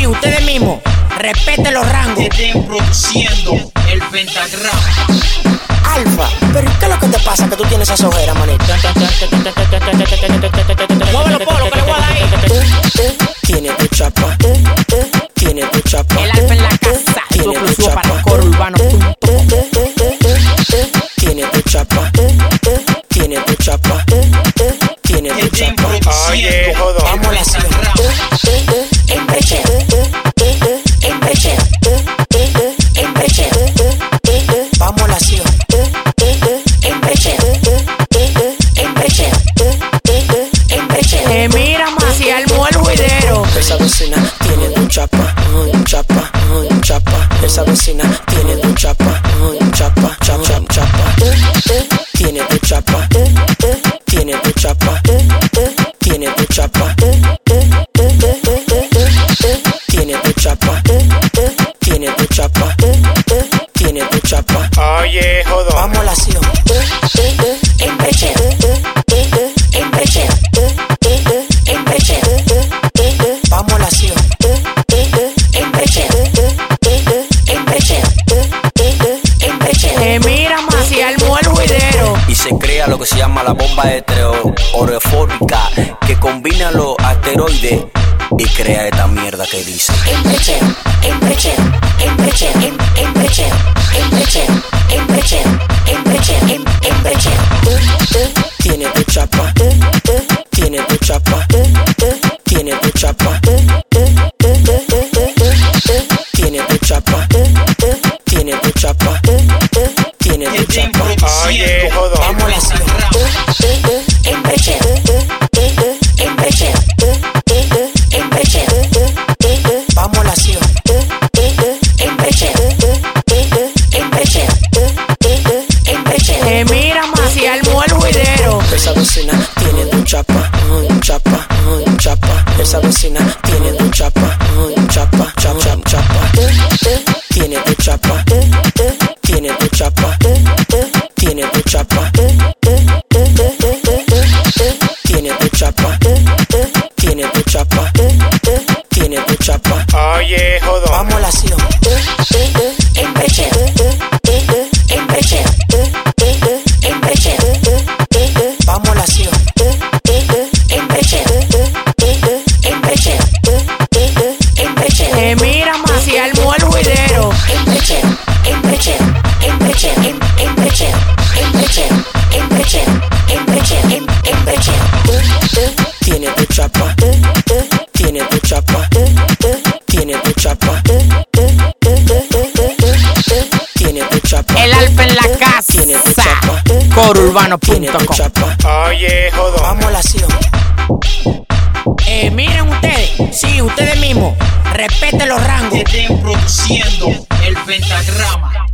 Sí, ustedes mismos, respeten los rangos. Estén produciendo el pentagrama. Alfa, pero ¿qué es lo que te pasa que tú tienes esa ojera, manito? Mueve los polos que le voy a dar ahí. Tiene tu chapa, tiene tu chapa. El Alfa en la casa, tu exclusivo para corurbano. Tiene tu chapa, tiene tu chapa, tiene tu Estén chapa. produciendo el Vamos a la pentagrama. En brecheo, en brecheo, en brecheo. Vamos a la acción. En brecheo, en brecheo, en brecheo. Mira más y armó el juidero. Esa vecina tiene tu chapa, chapa, chapa. Esa vecina tiene tu chapa, chapa, chapa, chapa. Tiene tu chapa, tiene tu chapa, tiene tu chapa, tiene tu chapa, tiene tu chapa, tiene tu chapa. Oye, jodón. Vamos a la acción. En brecheo, en brecheo, en brecheo. Vamos a la acción. En brecheo, en brecheo, en brecheo. Mira más y armó el juidero. Y se crea lo que se llama la bomba heteroorefóbica, que combina los asteroides y crea esta mierda que dice. En brecheo, en brecheo, en brecheo, en brecheo, en brecheo, en brecheo, en brecheo, en brecheo. Tiene tu chapa, tiene tu chapa, tiene tu chapa, tiene tu chapa, tiene tu chapa, tiene tu Estén chapa. Oye, produciendo jodón. Vamos a la acción. En brecheo, en brecheo, en brecheo. Vamos a la acción. En brecheo, en brecheo, en brecheo. Mira más y armó el juidero. Esa vecina tiene tu chapa, chapa, chapa. Esa vecina tiene tu chapa, chapa, chapa, chapa. Tiene tu chapa, tiene tu chapa, tiene tu chapa, tiene tu chapa, tiene tu chapa, tiene tu chapa. Oye, jodón. Vamos a la acción. En brecheo, en brecheo, en brecheo. Vamos a la acción. En brecheo, en brecheo, en brecheo. Mira más y armó el juidero. En brecheo, en brecheo, en brecheo, en brecheo, en brecheo, en brecheo, en brecheo, en brecheo. Tiene tu chapa, tiene tu chapa, tiene tu chapa, tiene tu chapa. El Alfa en la Tiene tu casa, chapa, tiene tu corurbano.com. chapa. Oye, jodón. Vamos a la acción. Miren ustedes, sí, ustedes mismos, respeten los rangos. Estén produciendo el pentagrama.